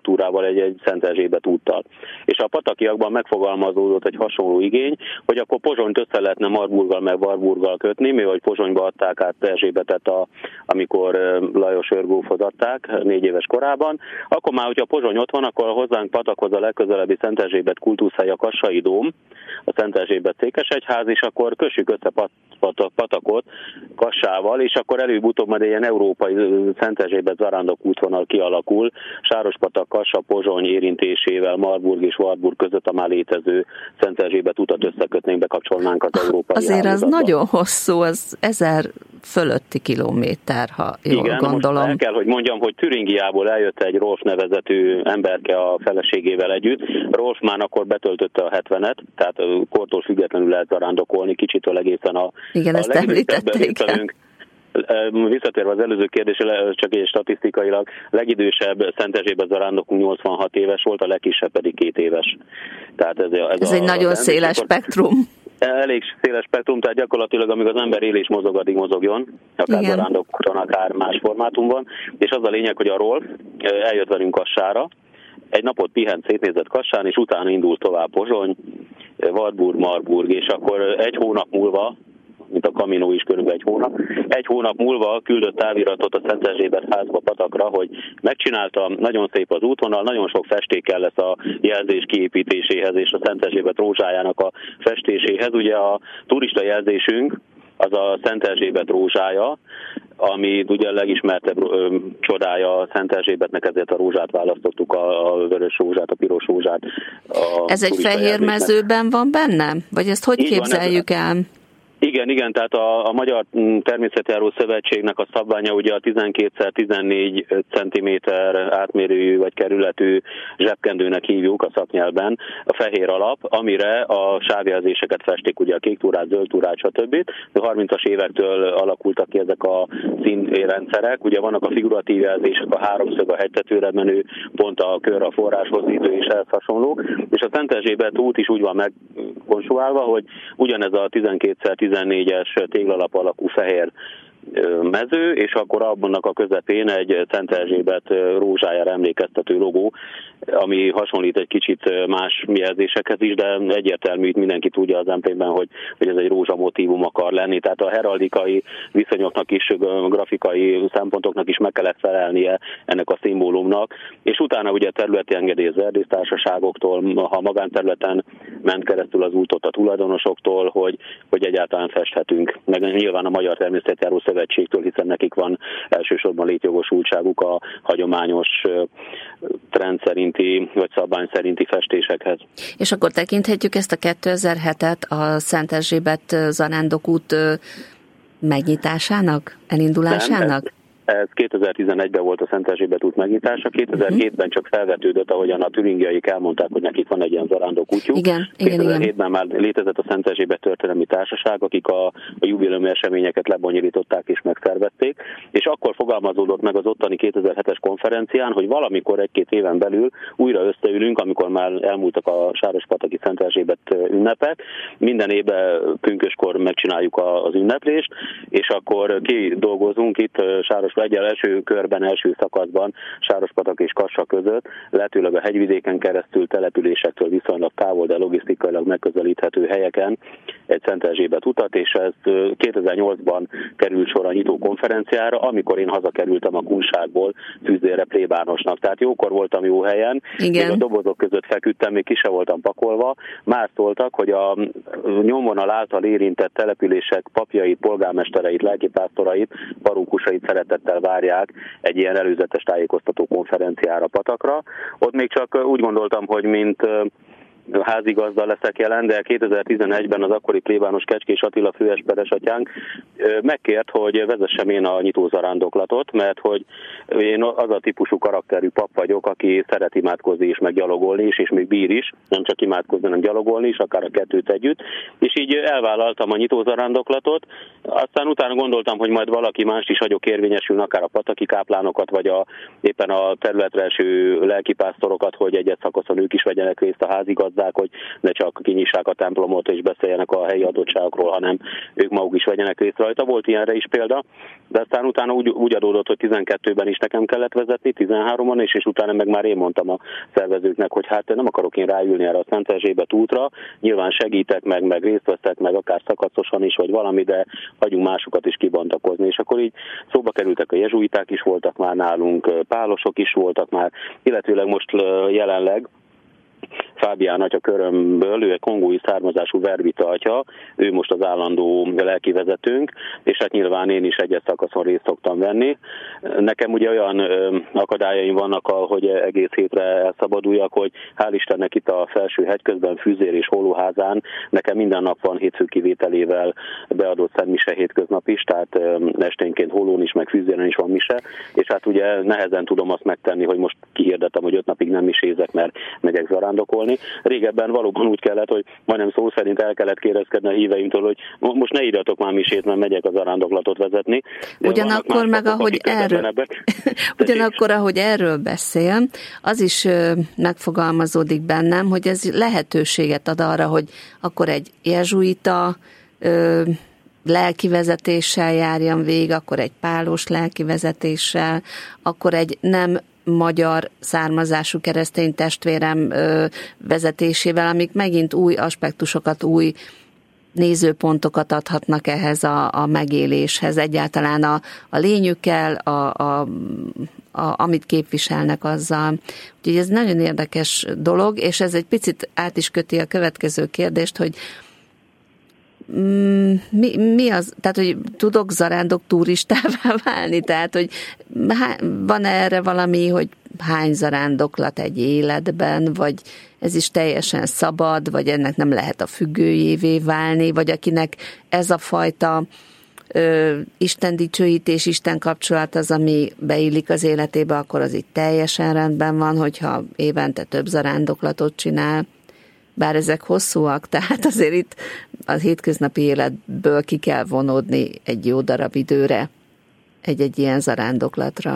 egy, egy Szent Erzsébet úttal. És a patakiakban megfogalmazódott egy hasonló igény, hogy akkor Pozsonyt össze lehetne Marburggal meg Warburggal kötni, mivel Pozsonyba adták át Erzsébetet, a, amikor Lajos őrgrófhoz adták négy éves korában. Akkor már, hogyha Pozsony ott van, akkor hozzánk patakhoz a legközelebbi Szent Erzsébet kultuszhely a Kassai dóm, a Szent Erzsébet székesegyház, és akkor kössük össze pat, pat, patakot Kassával, és akkor előbb-utóbb majd egy ilyen európai Szent Erzsébet zarándok útvonal kialakul, Sárospatak, Kassa, Pozsony érintésével Marburg és Warburg között a már létező Szent Erzsébet utat összekötnénk, bekapcsolnánk az európai Azért hálózatba. az nagyon hosszú, az ezer fölötti kilométer, ha jól Igen, gondolom. Most el kell, hogy mondjam, hogy Türingiából eljött egy Rolf nevezetű emberke a feleségével együtt. Rolf már akkor betöltötte a hetvenet, tehát kortól függetlenül lehet zarándokolni, kicsitől egészen a, igen, a ezt említették. Visszatérve az előző kérdésre, csak egy statisztikailag, legidősebb Szent Erzsébet zarándokunk nyolcvanhat éves volt, a legkisebb pedig két éves. Tehát ez, ez, ez a, egy nagyon széles spektrum. Elég széles spektrum, tehát gyakorlatilag amíg az ember él és mozog, addig mozogjon, akár zarándokon, akár más formátumban. És az a lényeg, hogy a Rolf eljött velünk Kassára, egy napot pihent, szétnézett Kassán, és utána indult tovább Pozsony, Warburg, Marburg, és akkor egy hónap múlva, mint a Camino is körülbelül egy hónap. Egy hónap múlva küldött táviratot a Szent Erzsébet házba patakra, hogy megcsináltam, nagyon szép az útvonal, nagyon sok festék kell lesz a jelzés kiépítéséhez és a Szent Erzsébet rózsájának a festéséhez. Ugye a turista jelzésünk az a Szent Erzsébet rózsája, ami ugye a legismertebb ö, csodája a Szent Erzsébetnek, ezért a rózsát választottuk, a, a vörös rózsát, a piros rózsát. A Ez egy fehér mezőben van benne? Vagy ezt hogy így képzeljük van, el? Igen, igen, tehát a, a Magyar Természetjáró Szövetségnek a szabványa ugye a tizenkétszer tizennégy centiméter átmérőjű vagy kerületű zsebkendőnek hívjuk a szaknyelben, a fehér alap, amire a sávjelzéseket festik, ugye a kék túrát, zöld túrát, stb. De harmincas évektől alakultak ki ezek a színrendszerek, ugye vannak a figuratív jelzések, a háromszög, a hegytetőre menő, pont a kör, a forráshoz idő és ehhez hasonlók, és a Szent Erzsébet út is úgy van megkonstruálva, hogy ugyanez a tizenkétszer tizennégyes téglalap alakú fehér mező, és akkor abban a közepén egy Szent Erzsébet rózsájára emlékeztető logó, ami hasonlít egy kicsit más jelzésekhez is, de egyértelmű, itt mindenki tudja az em pé-ben, hogy, hogy ez egy rózsa motívum akar lenni, tehát a heraldikai viszonyoknak is, grafikai szempontoknak is meg kellett felelnie ennek a szimbólumnak, és utána ugye területi engedély az erdésztársaságoktól, ha magánterületen ment keresztül az útot a tulajdonosoktól, hogy, hogy egyáltalán festhetünk, meg nyilván a Magyar Természetjáró Szövetségtől, hiszen nekik van elsősorban létjogosultságuk a hagyományos trend szerinti, vagy szabvány szerinti festésekhez. És akkor tekinthetjük ezt a kétezer-hetet a Szent Erzsébet zarándokút megnyitásának, elindulásának? Nem, ez, ez kétezer-tizenegyben volt a Szent Erzsébet út megnyitása, kétezer-hétben csak felvetődött, ahogyan a türingiaik elmondták, hogy nekik van egy ilyen zarándokútjuk. Igen, igen, kétezer-hétben már létezett a Szent Erzsébet történelmi társaság, akik a, a jubileumi eseményeket lebonyolították és megszervezték, és akkor fogalmazódott meg az ottani kétezer-hetes konferencián, hogy valamikor egy-két éven belül újra összeülünk, amikor már elmúltak a sárospataki Szent Erzsébet ünnepek, minden évben pünköskor megcsináljuk az ünneplést, és akkor kidolgozunk itt Sáros egy első körben, első szakaszban Sárospatak és Kassa között, lehetőleg a hegyvidéken keresztül településektől viszonylag távol, de logisztikailag megközelíthető helyeken egy Szent Erzsébet utat, és ez kétezer-nyolcban került sor a nyitó konferenciára, amikor én hazakerültem a Kunságból Tűzérre plébánosnak. Tehát jókor voltam jó helyen, igen. Még a dobozok között feküdtem, még ki se voltam pakolva. Már szóltak, hogy a nyomvonal által érintett települések papjait, polgármestereit, lelkipásztorait, parókusait szeretettel várják egy ilyen előzetes tájékoztató konferenciára Patakra. Ott még csak úgy gondoltam, hogy mint házigazda leszek jelen, de kétezer-tizenegyben az akkori plébános Kecskés Attila főesperes atyánk megkért, hogy vezessem én a nyitózarándoklatot, mert hogy én az a típusú karakterű pap vagyok, aki szeret imádkozni és meg gyalogolni is, és még bír is, nem csak imádkozni, hanem gyalogolni is, akár a kettőt együtt, és így elvállaltam a nyitózarándoklatot, aztán utána gondoltam, hogy majd valaki más is hagyok érvényesülni, akár a pataki káplánokat, vagy a, éppen a területre eső lelkipásztorokat, hogy egy-egy szakaszon ők is vegyenek részt a házigazda hozzák, hogy ne csak kinyissák a templomot és beszéljenek a helyi adottságokról, hanem ők maguk is vegyenek részt rajta. Volt ilyenre is példa, de aztán utána úgy, úgy adódott, hogy tizenkettőben is nekem kellett vezetni, tizenháromban is, és utána meg már én mondtam a szervezőknek, hogy hát nem akarok én ráülni erre a Szent Erzsébet útra, nyilván segítek meg, meg részt veszek meg, akár szakacosan is, vagy valami, de hagyjunk másokat is kibontakozni. És akkor így szóba kerültek a jezsuiták is voltak már nálunk, pálosok is voltak már, illetőleg most jelenleg Fábián atya körömből, ő egy kongói származású verbita atya, ő most az állandó lelkivezetőnk, és hát nyilván én is egyes szakaszon részt szoktam venni. Nekem ugye olyan akadályaim vannak, hogy egész hétre elszabaduljak, hogy hál' Istennek itt a felső hegyközben, Füzér és Hollóházán nekem minden nap van hétfő kivételével beadott Szent Mise hétköznap is, tehát esténként Hollón is, meg Füzéren is van mise, és hát ugye nehezen tudom azt megtenni, hogy most kihirdettem, hogy öt napig nem misézek, mert megyek zarándokolni. Régebben valóban úgy kellett, hogy majdnem szó szerint el kellett kérdezkedni a híveimtől, hogy most ne írjatok már misét, mert megyek a zarándoklatot vezetni. De ugyanakkor meg, ahogy erről, ugyanakkor, ahogy erről beszél, az is megfogalmazódik bennem, hogy ez lehetőséget ad arra, hogy akkor egy jezsuita lelkivezetéssel járjam végig, akkor egy pálos lelkivezetéssel, akkor egy nem magyar származású keresztény testvérem ö, vezetésével, amik megint új aspektusokat, új nézőpontokat adhatnak ehhez a, a megéléshez, egyáltalán a, a lényükkel, a, a, a, amit képviselnek azzal. Úgyhogy ez nagyon érdekes dolog, és ez egy picit át is köti a következő kérdést, hogy Mi, mi az, tehát, hogy tudok zarándok turistává válni, tehát, hogy van erre valami, hogy hány zarándoklat egy életben, vagy ez is teljesen szabad, vagy ennek nem lehet a függőjévé válni, vagy akinek ez a fajta ö, Isten dicsőítés, Isten kapcsolat az, ami beillik az életébe, akkor az itt teljesen rendben van, hogyha évente több zarándoklatot csinál. Bár ezek hosszúak, tehát azért itt a hétköznapi életből ki kell vonódni egy jó darab időre egy-egy ilyen zarándoklatra.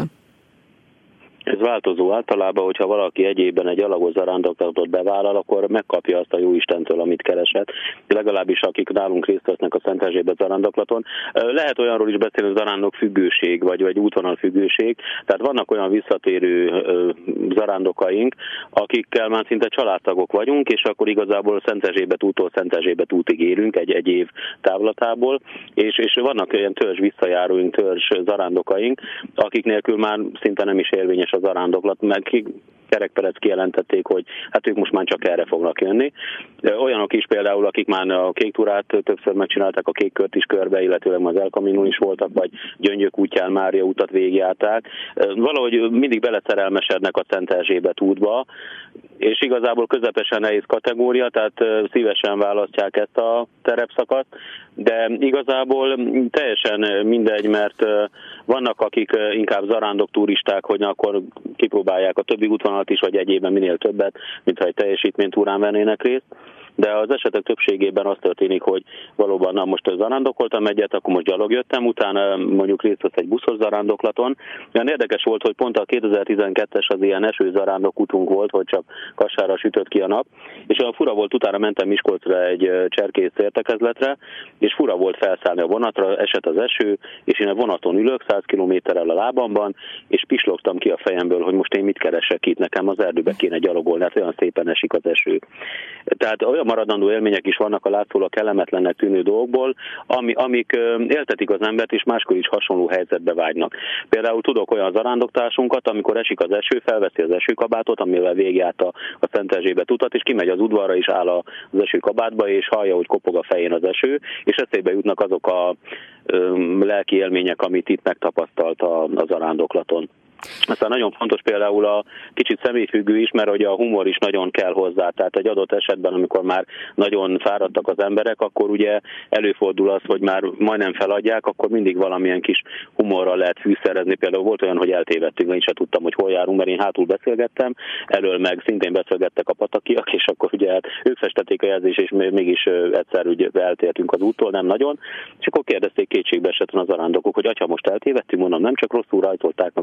Ez változó általában, hogyha valaki egy évben egy alagos zarándoklatot bevállal, akkor megkapja azt a jó Istentől, amit keresett. Legalábbis akik nálunk részt vesznek a Szent Erzsébet zarándoklaton. Lehet olyanról is beszélni, hogy zarándok függőség, vagy, vagy útvonal függőség. Tehát vannak olyan visszatérő zarándokaink, akikkel már szinte családtagok vagyunk, és akkor igazából Szent Erzsébet úttól Szent Erzsébet útig érünk egy, egy év távlatából, és, és vannak olyan törzs visszajáróink, törzs zarándokaink, akik nélkül már szinte nem is érvényes a zarándoklat, meg Kerekperec kijelentették, hogy hát ők most már csak erre fognak jönni. Olyanok is például, akik már a kék túrát többször megcsinálták, a kék kört is körbe, illetőleg az El Camino is voltak, vagy Gyöngyök útján Mária utat végigjárták. Valahogy mindig beleszerelmesednek a Szent Erzsébet útba, és igazából közepesen nehéz kategória, tehát szívesen választják ezt a terepszakaszt, de igazából teljesen mindegy, mert vannak, akik inkább zarándok turisták, hogy akkor kipróbálják a többi útvonalat is, vagy egy évben minél többet, mintha egy teljesítménytúrán vennének részt. De az esetek többségében az történik, hogy valóban na, most zarándokoltam egyet, akkor most gyalog jöttem, utána mondjuk részt vesz egy buszos zarándoklaton. Olyan érdekes volt, hogy pont a kétezer-tizenkettes az ilyen esőzarándok útunk volt, hogy csak Kassára sütött ki a nap, és olyan fura volt, utána mentem Miskolcra egy cserkész értekezletre, és fura volt felszállni a vonatra, esett az eső, és én a vonaton ülök száz kilométerrel a lábamban, és pislogtam ki a fejemből, hogy most én mit keresek itt, nekem az erdőbe kéne gyalogolni, hát olyan szépen esik az eső. Tehát olyan maradandó élmények is vannak a látszólag kellemetlennek tűnő dolgokból, ami, amik éltetik az embert, és máskor is hasonló helyzetbe vágynak. Például tudok olyan zarándoktársunkat, amikor esik az eső, felveszi az esőkabátot, amivel végigjárt a, a Szent Erzsébet utat, és kimegy az udvarra, és áll az esőkabátba, és hallja, hogy kopog a fején az eső, és eszébe jutnak azok a ö, lelki élmények, amit itt megtapasztalt a, a zarándoklaton. Aztán nagyon fontos például a kicsit személyfüggő is, mert ugye a humor is nagyon kell hozzá. Tehát egy adott esetben, amikor már nagyon fáradtak az emberek, akkor ugye előfordul az, hogy már majdnem feladják, akkor mindig valamilyen kis humorral lehet fűszerezni. Például volt olyan, hogy eltévedtünk, én sem tudtam, hogy hol járunk, mert én hátul beszélgettem, elől meg szintén beszélgettek a patakiak, és akkor ugye hát ők festették a jelzést, és mégis egyszer ugye eltértünk az úttól, nem nagyon. És akkor kérdezték kétségbe esetlen az zarándokok, hogy atya, most eltévedtünk, mondom, nem csak rosszul rajtolták meg a térkép,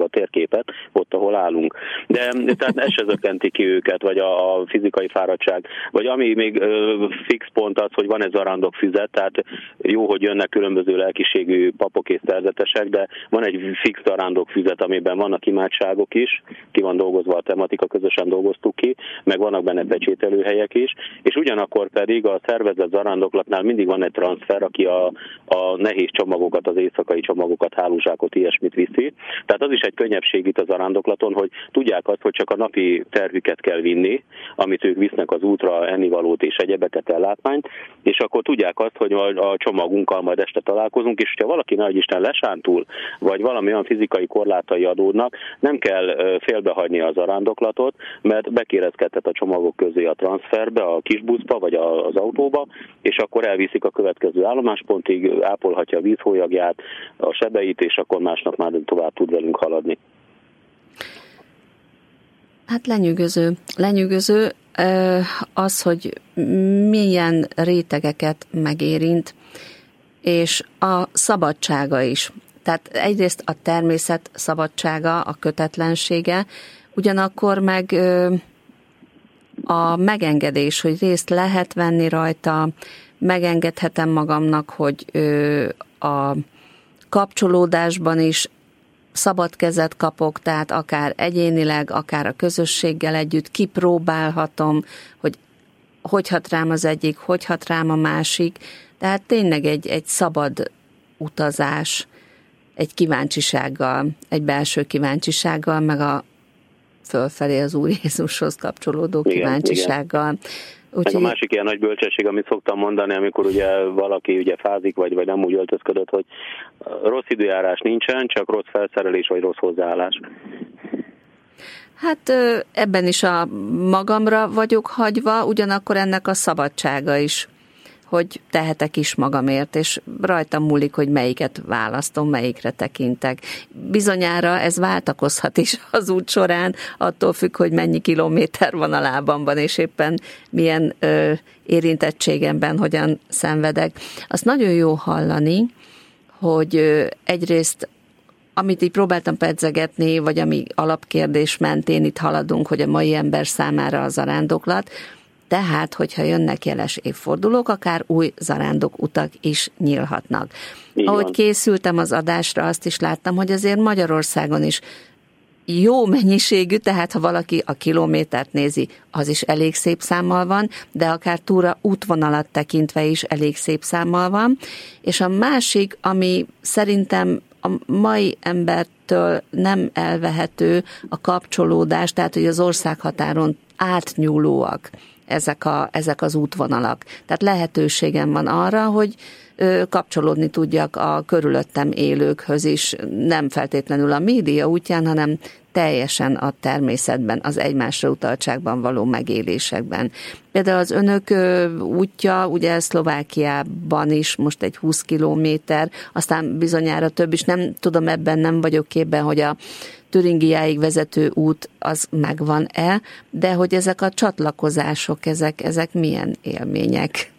fényképet ott, ahol állunk. De tehát ez se zökkenti ki őket, vagy a, a fizikai fáradtság, vagy ami még ö, fix pont az, hogy van ez zarándokfüzet, tehát jó, hogy jönnek különböző lelkiségű papok és szerzetesek, de van egy fix zarándokfüzet, amiben vannak imádságok is, ki van dolgozva a tematika, közösen dolgoztuk ki, meg vannak benne pecsételőhelyek is, és ugyanakkor pedig a szervezett zarándoklatnál mindig van egy transfer, aki a, a nehéz csomagokat, az éjszakai csomagokat, hálózsákot, ilyesmit viszi. Tehát az is egy könnyebbség itt a zarándoklaton, hogy tudják azt, hogy csak a napi tervüket kell vinni, amit ők visznek az útra, ennivalót és egyebeket, ellátmányt, és akkor tudják azt, hogy a csomagunkkal majd este találkozunk, és ha valaki nagy Isten lesántul, vagy valami olyan fizikai korlátai adódnak, nem kell félbehagyni a zarándoklatot, mert bekérezkedhet a csomagok közé a transferbe, a kis buszba, vagy az autóba, és akkor elviszik a következő állomáspontig, ápolhatja a vízhólyagját, a sebeit, és akkor másnap már tovább tud velünk haladni. Hát lenyűgöző. Lenyűgöző az, hogy milyen rétegeket megérint, és a szabadsága is. Tehát egyrészt a természet szabadsága, a kötetlensége, ugyanakkor meg a megengedés, hogy részt lehet venni rajta, megengedhetem magamnak, hogy a kapcsolódásban is szabad kezet kapok, tehát akár egyénileg, akár a közösséggel együtt kipróbálhatom, hogy hogy hat rám az egyik, hogy hat rám a másik. Tehát tényleg egy, egy szabad utazás, egy kíváncsisággal, egy belső kíváncsisággal, meg a fölfelé az Úr Jézushoz kapcsolódó igen, kíváncsisággal. Úgyhogy... Meg a másik ilyen nagy bölcsesség, amit szoktam mondani, amikor ugye valaki ugye fázik, vagy, vagy nem úgy öltözködött, hogy rossz időjárás nincsen, csak rossz felszerelés, vagy rossz hozzáállás. Hát ebben is a magamra vagyok hagyva, ugyanakkor ennek a szabadsága is, hogy tehetek is magamért, és rajtam múlik, hogy melyiket választom, melyikre tekintek. Bizonyára ez váltakozhat is az út során, attól függ, hogy mennyi kilométer van a lábamban, és éppen milyen ö, érintettségemben hogyan szenvedek. Azt nagyon jó hallani, hogy ö, egyrészt amit így próbáltam pedzegetni, vagy ami alapkérdés mentén itt haladunk, hogy a mai ember számára a zarándoklat, tehát, hogyha jönnek jeles évfordulók, akár új zarándok utak is nyílhatnak. Így Ahogy van. Készültem az adásra, azt is láttam, hogy azért Magyarországon is jó mennyiségű, tehát ha valaki a kilométert nézi, az is elég szép számmal van, de akár túra útvonalat tekintve is elég szép számmal van. És a másik, ami szerintem a mai embertől nem elvehető, a kapcsolódás, tehát hogy az országhatáron átnyúlóak ezek, a, ezek az útvonalak. Tehát lehetőségem van arra, hogy ö, kapcsolódni tudjak a körülöttem élőkhöz is, nem feltétlenül a média útján, hanem teljesen a természetben, az egymásra utaltságban való megélésekben. Például az önök ö, útja, ugye Szlovákiában is most egy húsz kilométer, aztán bizonyára több is, nem tudom, ebben nem vagyok képben, hogy a Türingiáig vezető út az megvan-e, de hogy ezek a csatlakozások, ezek, ezek milyen élmények?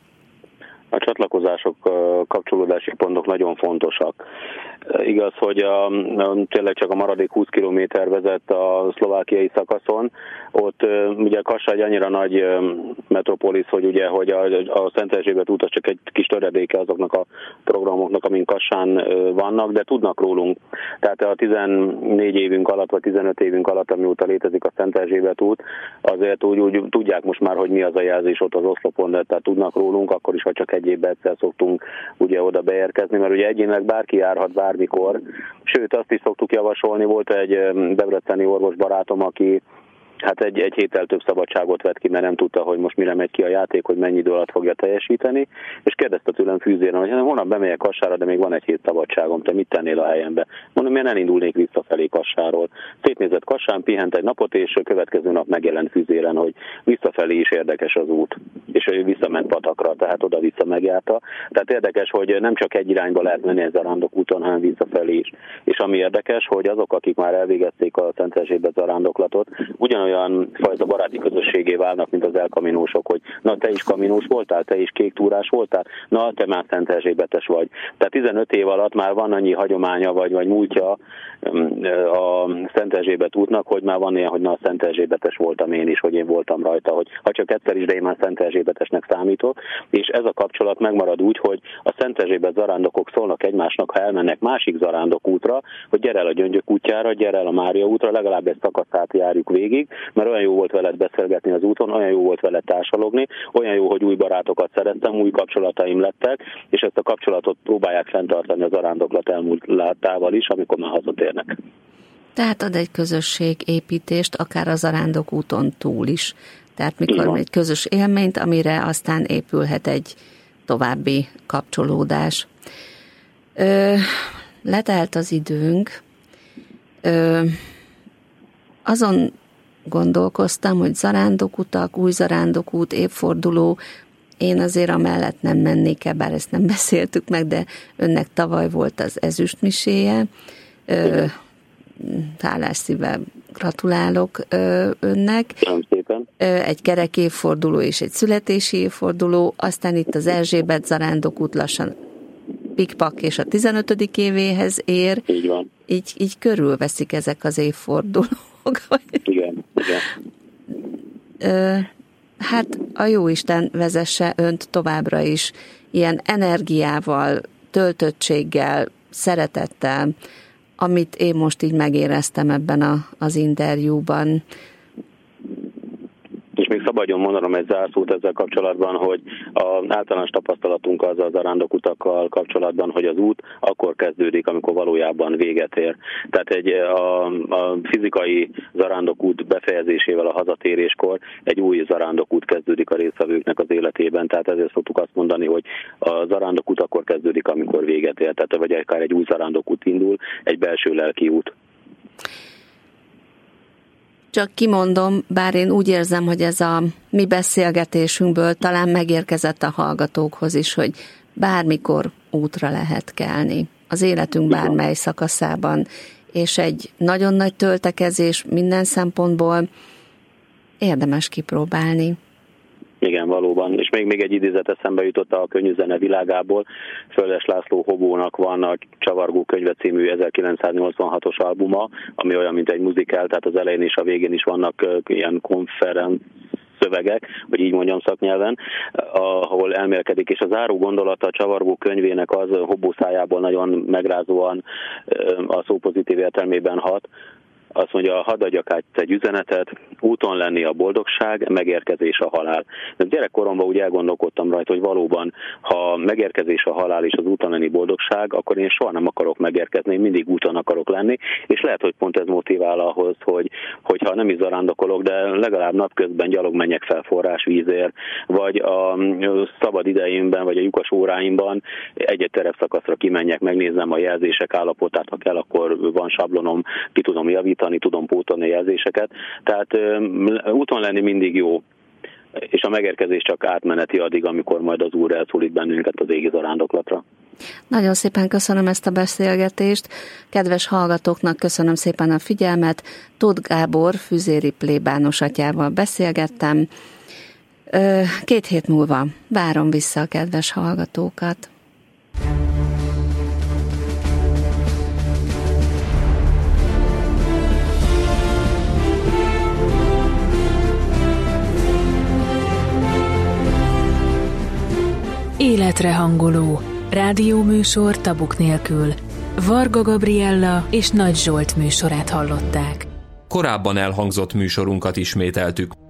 A csatlakozások, kapcsolódási pontok nagyon fontosak. Igaz, hogy a, tényleg csak a maradék húsz kilométer vezet a szlovákiai szakaszon. Ott ugye Kassa egy annyira nagy metropolis, hogy ugye, hogy a, a Szent Erzsébet út az csak egy kis töredéke azoknak a programoknak, amink Kassán vannak, de tudnak rólunk. Tehát a tizennégy évünk alatt, vagy tizenöt évünk alatt, amióta létezik a Szent Erzsébet út, azért úgy, úgy tudják most már, hogy mi az a jelzés ott az oszlopon, de tehát tudnak rólunk, akkor is, ha csak egy évben egyszer szoktunk ugye oda beérkezni, mert ugye egyénileg bárki járhat bármikor. Sőt, azt is szoktuk javasolni, volt egy debreceni orvos barátom, aki hát egy, egy héttel több szabadságot vett ki, mert nem tudta, hogy most mire megy ki a játék, hogy mennyi idő alatt fogja teljesíteni, és kérdezte tőlem Fűzéren, hogy holnap bemegyek Kassára, de még van egy hét szabadságom, te mit tennél a helyembe? Mondom, miért nem indulnék visszafelé Kassáról. Szétnézett Kassán, pihent egy napot, és a következő nap megjelent Fűzéren, hogy visszafelé is érdekes az út, és ő visszament patakra, tehát oda-vissza megjárta. Tehát érdekes, hogy nem csak egy irányba lehet menni ez a zarándok úton, hanem visszafelé is. És ami érdekes, hogy azok, akik már elvégezték a Szent Erzsébet zarándoklatot, ugyanolyan olyan fajta baráti közösségé válnak, mint az elkaminósok, hogy na, te is kaminós voltál, te is kék túrás voltál, na, te már Szent Erzsébetes vagy. Tehát tizenöt év alatt már van annyi hagyománya, vagy, vagy múltja a Szent Erzsébet útnak, hogy már van ilyen, hogy na, a Szent Erzsébetes voltam én is, hogy én voltam rajta, hogy ha csak egyszer is, de én már Szent Erzsébetesnek számítok, és ez a kapcsolat megmarad úgy, hogy a Szent Erzsébet zarándokok szólnak egymásnak, ha elmennek másik zarándok útra, hogy gyere el a Gyöngyök útjára, gyere el a Mária útra, legalább egy szakaszát járjuk végig, mert olyan jó volt veled beszélgetni az úton, olyan jó volt veled társalogni, olyan jó, hogy új barátokat szerettem, új kapcsolataim lettek, és ezt a kapcsolatot próbálják fenntartani a zarándoklat elmúltával is, amikor már hazatérnek. Tehát ad egy közösségépítést, akár a zarándok úton túl is. Tehát mikor egy közös élményt, amire aztán épülhet egy további kapcsolódás. Ö, letelt az időnk. Ö, azon gondolkoztam, hogy zarándokutak, új zarándokút, évforduló, én azért amellett nem mennék el, bár ezt nem beszéltük meg, de önnek tavaly volt az ezüstmiséje. Ö, hálás szívvel gratulálok ö, önnek. Köszönöm szépen. Ö, egy kerek évforduló és egy születési évforduló, aztán itt az Erzsébet zarándokút lassan pikpak és a tizenötödik évéhez ér. Így van. Így, így körülveszik ezek az évfordulók. Igen, igen. Ö, hát a Jóisten vezesse önt továbbra is ilyen energiával, töltöttséggel, szeretettel, amit én most így megéreztem ebben a, az interjúban. És még szabadjon mondanom egy zárszót ezzel kapcsolatban, hogy az általános tapasztalatunk az a zarándokutakkal kapcsolatban, hogy az út akkor kezdődik, amikor valójában véget ér. Tehát egy, a, a fizikai zarándokút befejezésével a hazatéréskor egy új zarándokút kezdődik a résztvevőknek az életében. Tehát ezért szoktuk azt mondani, hogy a zarándokút akkor kezdődik, amikor véget ér. Tehát vagy akár egy új zarándokút indul, egy belső lelki út. Csak kimondom, bár én úgy érzem, hogy ez a mi beszélgetésünkből talán megérkezett a hallgatókhoz is, hogy bármikor útra lehet kelni az életünk bármely szakaszában, és egy nagyon nagy töltekezés minden szempontból érdemes kipróbálni. Igen, valóban. És még, még egy idézet eszembe jutott a könnyűzene világából. Földes László Hobónak van a Csavargó könyve című ezerkilencszáznyolcvanhatos albuma, ami olyan, mint egy muzikál, tehát az elején és a végén is vannak uh, ilyen konferenc szövegek, hogy így mondjam szaknyelven, ahol elmélkedik, és a záró gondolata a Csavargó könyvének az Hobó szájából nagyon megrázóan uh, a szó pozitív értelmében hat. Azt mondja, hadd adjak át egy üzenetet, úton lenni a boldogság, megérkezés a halál. De gyerekkoromban úgy elgondolkodtam rajta, hogy valóban, ha megérkezés a halál és az úton lenni boldogság, akkor én soha nem akarok megérkezni, mindig úton akarok lenni, és lehet, hogy pont ez motivál ahhoz, hogy, hogyha nem is zarándokolok, de legalább napközben gyalog menjek fel forrásvízért, vagy a szabad idejémben, vagy a lyukas óráimban egy-egy terepszakaszra kimenjek, megnézem a jelzések állapotát, ha kell, akkor van sablonom, ki tudom javítani, tudom pótolni jelzéseket. Tehát úton lenni mindig jó, és a megérkezés csak átmeneti addig, amikor majd az Úr elszólít bennünket az égi zarándoklatra. Nagyon szépen köszönöm ezt a beszélgetést. Kedves hallgatóknak köszönöm szépen a figyelmet. Tóth Gábor füzéri plébános atyával beszélgettem. Két hét múlva várom vissza a kedves hallgatókat. Életre hangoló rádióműsor tabuk nélkül. Varga Gabriella és Nagy Zsolt műsorát hallották. Korábban elhangzott műsorunkat ismételtük.